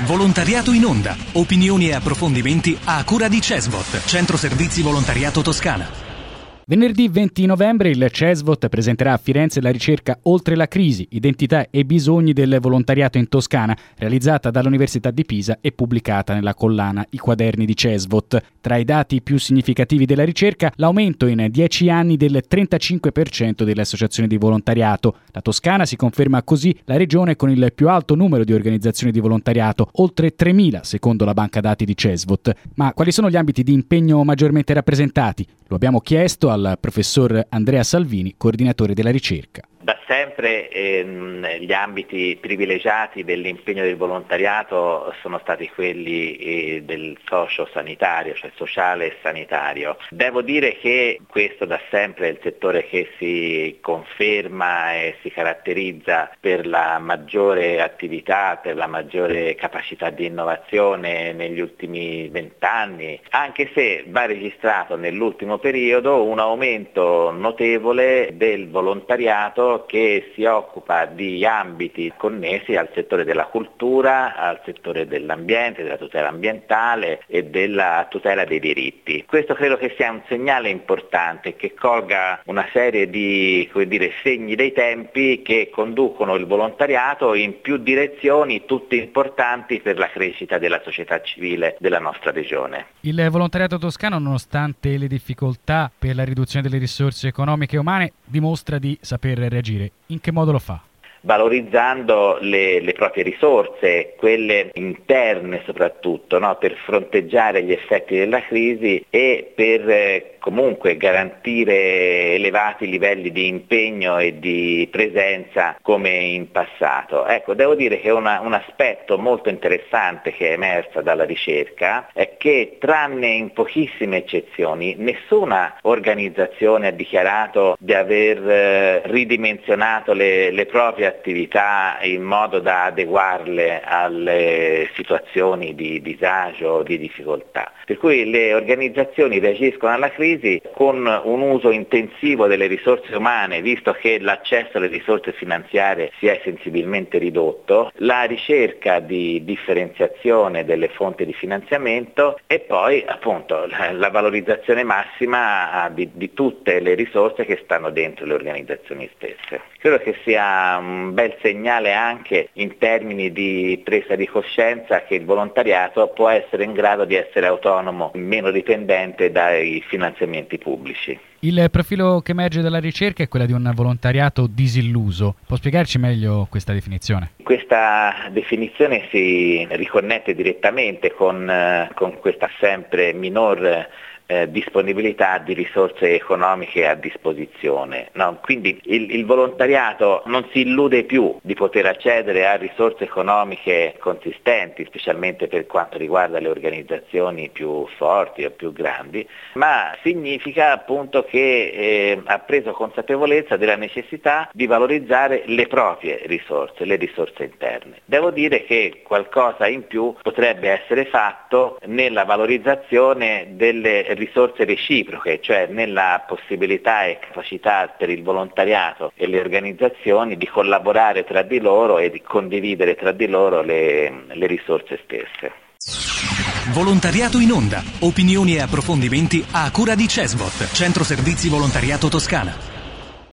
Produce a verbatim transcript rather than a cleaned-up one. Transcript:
Volontariato in onda. Opinioni e approfondimenti a cura di Cesvot, Centro Servizi Volontariato Toscana. Venerdì venti novembre il Cesvot presenterà a Firenze la ricerca Oltre la crisi, identità e bisogni del volontariato in Toscana, realizzata dall'Università di Pisa e pubblicata nella collana I quaderni di Cesvot. Tra i dati più significativi della ricerca, l'aumento in dieci anni del trentacinque per cento delle associazioni di volontariato. La Toscana si conferma così la regione con il più alto numero di organizzazioni di volontariato, oltre tremila secondo la banca dati di Cesvot. Ma quali sono gli ambiti di impegno maggiormente rappresentati? Lo abbiamo chiesto al professor Andrea Salvini, coordinatore della ricerca. Da sempre ehm, gli ambiti privilegiati dell'impegno del volontariato sono stati quelli eh, del socio-sanitario, cioè sociale e sanitario. Devo dire che questo da sempre è il settore che si conferma e si caratterizza per la maggiore attività, per la maggiore capacità di innovazione negli ultimi vent'anni, anche se va registrato nell'ultimo periodo un aumento notevole del volontariato che si occupa di ambiti connessi al settore della cultura, al settore dell'ambiente, della tutela ambientale e della tutela dei diritti. Questo credo che sia un segnale importante che colga una serie di, come dire, segni dei tempi che conducono il volontariato in più direzioni, tutte importanti per la crescita della società civile della nostra regione. Il volontariato toscano, nonostante le difficoltà per la riduzione delle risorse economiche e umane, dimostra di saper reagire. In che modo lo fa? Valorizzando le, le proprie risorse, quelle interne soprattutto, no? Per fronteggiare gli effetti della crisi e per eh, comunque garantire elevati livelli di impegno e di presenza come in passato. Ecco, devo dire che una, un aspetto molto interessante che è emersa dalla ricerca è che tranne in pochissime eccezioni nessuna organizzazione ha dichiarato di aver eh, ridimensionato le, le proprie attività in modo da adeguarle alle situazioni di disagio o di difficoltà. Per cui le organizzazioni reagiscono alla crisi con un uso intensivo delle risorse umane, visto che l'accesso alle risorse finanziarie si è sensibilmente ridotto, la ricerca di differenziazione delle fonti di finanziamento e poi appunto la, la valorizzazione massima di, di tutte le risorse che stanno dentro le organizzazioni stesse. Credo che sia un bel segnale anche in termini di presa di coscienza che il volontariato può essere in grado di essere autonomo, meno dipendente dai finanziamenti pubblici. Il profilo che emerge dalla ricerca è quello di un volontariato disilluso. Può spiegarci meglio questa definizione? Questa definizione si riconnette direttamente con, con questa sempre minor Eh, disponibilità di risorse economiche a disposizione. No? Quindi il, il volontariato non si illude più di poter accedere a risorse economiche consistenti, specialmente per quanto riguarda le organizzazioni più forti o più grandi, ma significa appunto che eh, ha preso consapevolezza della necessità di valorizzare le proprie risorse, le risorse interne. Devo dire che qualcosa in più potrebbe essere fatto nella valorizzazione delle risorse reciproche, cioè nella possibilità e capacità per il volontariato e le organizzazioni di collaborare tra di loro e di condividere tra di loro le, le risorse stesse. Volontariato in onda. Opinioni e approfondimenti a cura di Cesvot, Centro Servizi Volontariato Toscana.